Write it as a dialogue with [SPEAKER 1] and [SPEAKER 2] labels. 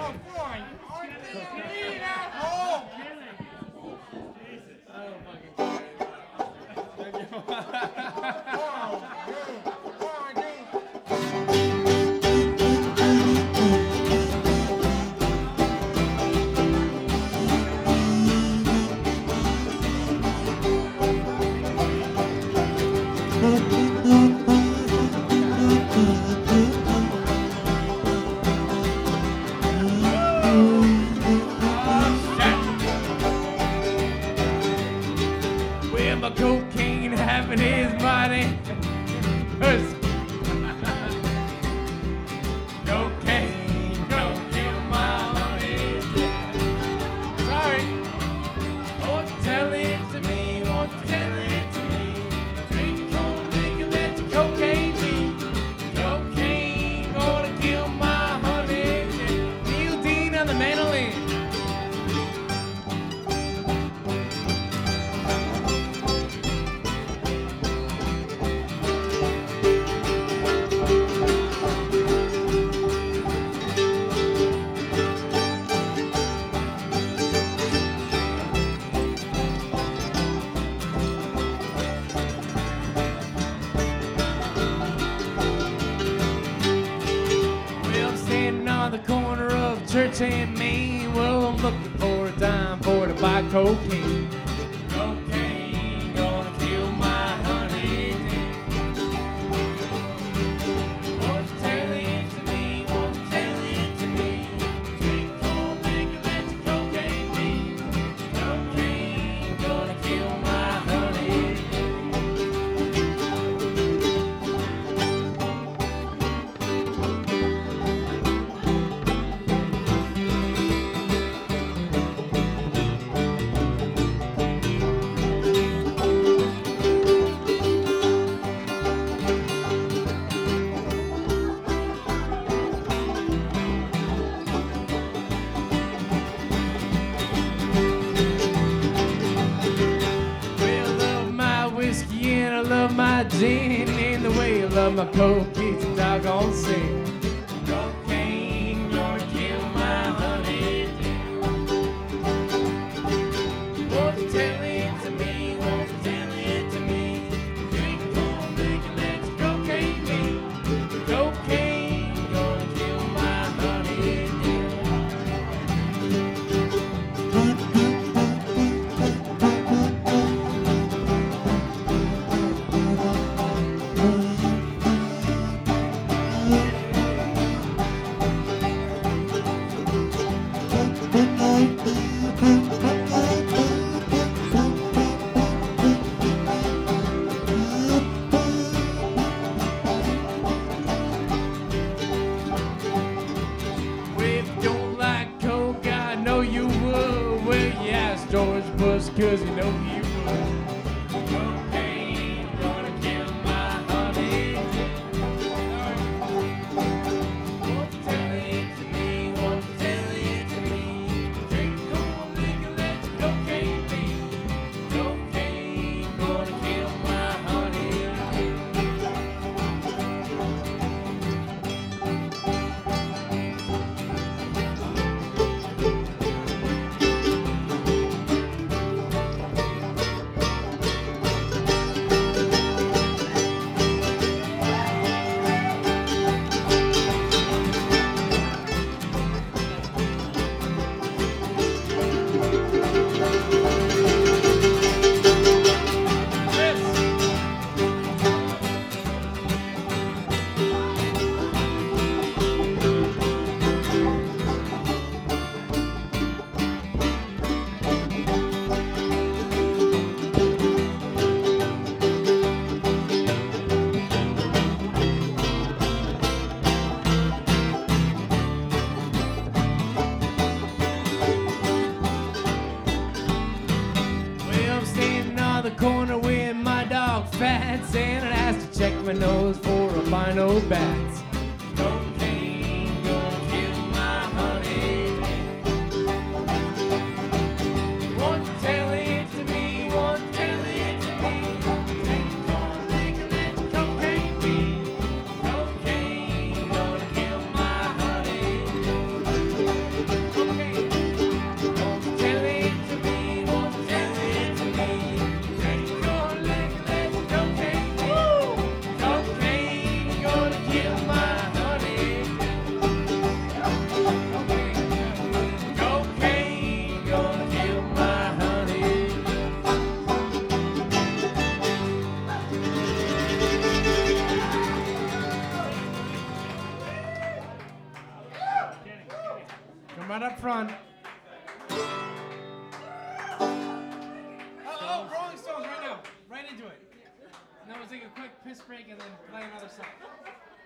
[SPEAKER 1] Well, my cocaine having his body. Cocaine, don't kill my honey. Sorry. Won't tell it to me, won't tell it to me. Drink cold liquor, let the cocaine be. Cocaine, gonna kill my honey. Neil Dean on the mandolin. The corner of Church and Main. Well, I'm looking for a dime for to buy cocaine. Cocaine gonna kill my honey. Won't tell it to me, won't tell it to me. Drink cold liquor, let the cocaine be. Cocaine gonna kill my honey. And I love my gin, and the way I love my coke, it's a doggone sin. Cocaine gonna kill my honey. Won't tell it to me, won't tell it to me. Drink cold liquor, let the cocaine be. Cocaine gonna kill my honey. George Bush, cause you know you would. Cocaine gonna kill my honey. Won't tell it to me, won't tell it to me. Drink cold liquor, let the cocaine be. Cocaine gonna kill my honey. The corner with my dog Fats, and I asked to check my nose for albino bats. Cocaine gonna kill my honey. Won't tell it to me, won't tell it to me. Drink cold liquor, let the cocaine be. Cocaine gonna kill my honey. front. Oh, Rolling Stones right now. Right into it. And then we'll take a quick piss break and then play another song.